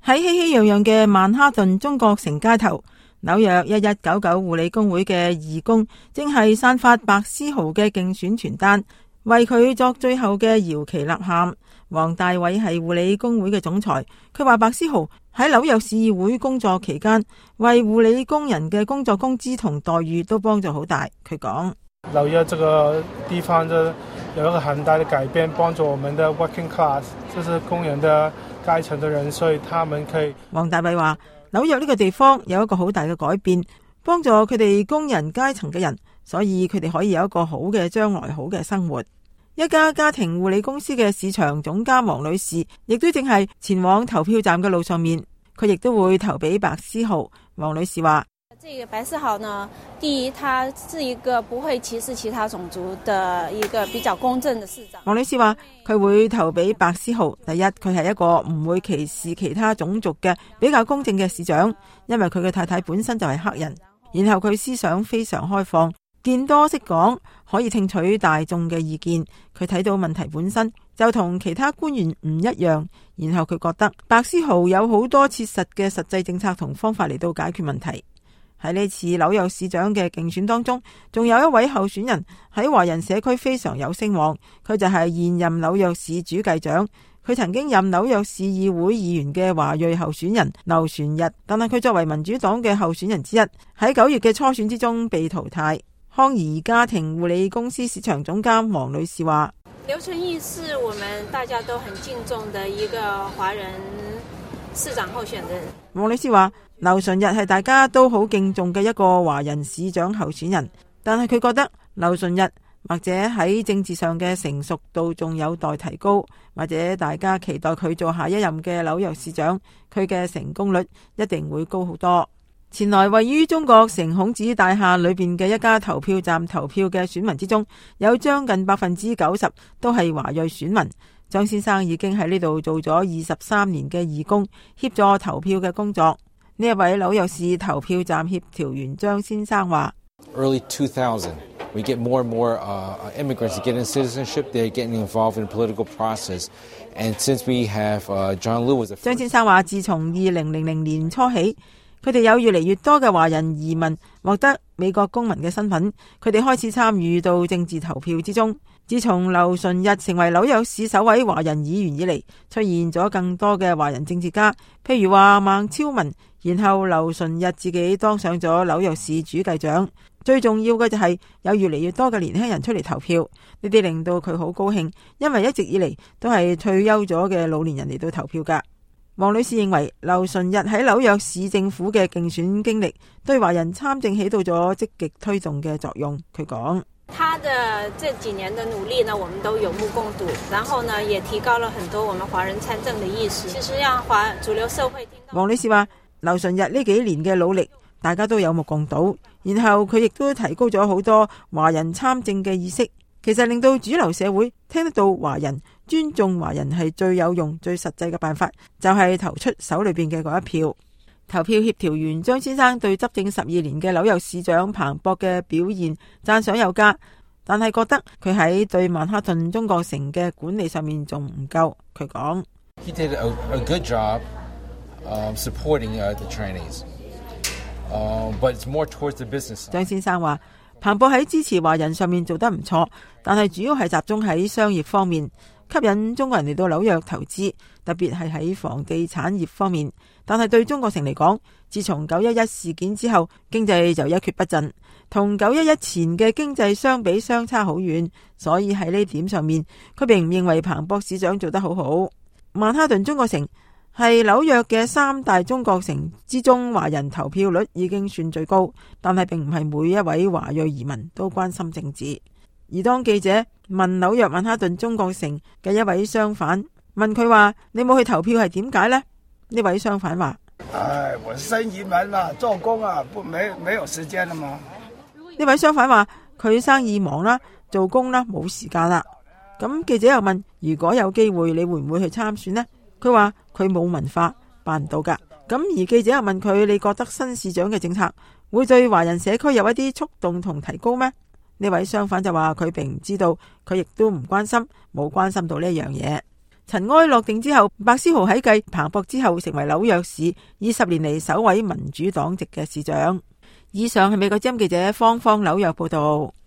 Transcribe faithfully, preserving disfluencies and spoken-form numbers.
喺熙熙攘攘嘅曼哈頓中國城街頭，紐約一一九九護理工會嘅義工正係散發白思豪嘅競選傳單，為佢作最後嘅搖旗吶喊。黃大偉係護理工會嘅總裁，佢話白思豪喺紐約市議會工作期間，為護理工人嘅工作工資同待遇都幫助好大。佢講： 紐約這個地方就有一個很大的改變，幫助我們的 working class， 就是工人的階層的人，所以他們可以。黃大偉話：紐約呢個地方有一個好大嘅改變，幫助佢哋工人階層嘅人，所以佢哋可以有一個好嘅將來，好嘅生活。一家家庭護理公司嘅市場總監黃女士，亦都正係前往投票站嘅路上面，佢亦都會投俾白思豪。黃女士話： 這個白思豪呢，第一，他是一個不會歧視其他種族的一個比較公正的市長。 黃女士話佢會投俾白思豪，第一，佢係一個唔會歧視其他種族嘅比較公正嘅市長，因為佢嘅太太本身就係黑人，然後佢思想非常開放，見多識廣，可以聽取大眾嘅意見。佢睇到問題本身就同其他官員唔一樣，然後佢覺得白思豪有好多切實嘅實際政策同方法嚟到解決問題。喺呢次紐約市長嘅競選當中，仲有一位候選人喺華人社區非常有聲望，佢就係現任紐約市主計長，佢曾經任紐約市議會議員嘅華裔候選人劉旋日，但係佢作為民主黨嘅候選人之一，喺九月嘅初選之中被淘汰。康怡家庭護理公司市場總監黃女士話： 劉存義是我們大家都很敬重的一個華人市長候選人。 黃女士話：劉順日係大家都好敬重嘅一個華人市長候選人，但係佢覺得劉順日或者喺政治上嘅成熟度仲有待提高，或者大家期待佢做下一任嘅紐約市長，佢嘅成功率一定會高好多。前來位於中國城孔子大廈裏邊嘅一家投票站投票嘅選民之中，有將近百分之九十都係華裔選民。張先生已經喺呢度做咗二十三年嘅義工，協助投票嘅工作。呢一位紐約市投票站協調員張先生話 ：Early two thousand, we get more and more uh, immigrants getting citizenship. They're getting involved in the political process. And since we have uh, John Lewis， 張先生話：自從二零零零年初起，佢哋有越嚟越多嘅華人移民獲得美國公民嘅身份，佢哋開始參與到政治投票之中。自從劉順日成為紐約市首位華人議員以嚟，出現咗更多嘅華人政治家，譬如話孟超文，然後劉順日自己當上咗紐約市主計長。最重要嘅就係有越嚟越多嘅年輕人出嚟投票，呢啲令到佢好高興，因為一直以嚟都係退休咗嘅老年人嚟到投票噶。黃女士認為劉順日喺紐約市政府嘅競選經歷對華人參政起到咗積極推動嘅作用。佢講： 他的這幾年的努力呢，我們都有目共睹，然後呢，也提高了很多我們華人參政的意識。其實讓華主流社會聽到。 黃女士話：劉順日呢幾年嘅努力，大家都有目共睹，然後佢亦都提高咗好多華人參政嘅意識。其實令到主流社會聽得到華人尊重華人係最有用、最實際嘅辦法，就係、是、投出手裏邊嘅嗰一票。投票協調員張先生對執政十二年嘅紐約市長彭博嘅表現讚賞有加，但係覺得佢喺對曼哈頓中國城嘅管理上面仲唔夠。佢講 ：He did a, a good job um, supporting uh, the trainees, um, but it's more towards the business. 張先生話：彭博喺支持華人上面做得唔錯，但係主要係集中喺商業方面，吸引中國人嚟到紐約投資，特別係喺房地產業方面。但係對中國城嚟講，自從九一一事件之後，經濟就一蹶不振，同九一一前嘅經濟相比相差好遠，所以喺呢點上面，佢並唔認為彭博市長做得好好。曼哈頓中國城係紐約嘅三大中國城之中，華人投票率已經算最高，但係並唔係每一位華裔移民都關心政治。而當記者問紐約曼哈頓中國城嘅一位商販，問佢話：你冇去投票係點解呢？呢位商販話： 唉，我生意忙啦，做工啊，不沒沒有時間啦嘛。 呢位商販話佢生意忙啦，做工啦，冇時間啦。咁記者又問：如果有機會，你會唔會去參選呢？佢話佢冇文化，辦唔到噶。咁而記者又問佢：你覺得新市長嘅政策會對華人社區有一啲觸動同提高咩？呢位商販就話佢並唔知道，佢亦都唔關心，冇關心到呢樣嘢。 塵埃落定之後，白思豪喺繼彭博之後成為紐約市二十年嚟首位民主黨籍嘅市長。以上係美國之音記者方方紐約報道。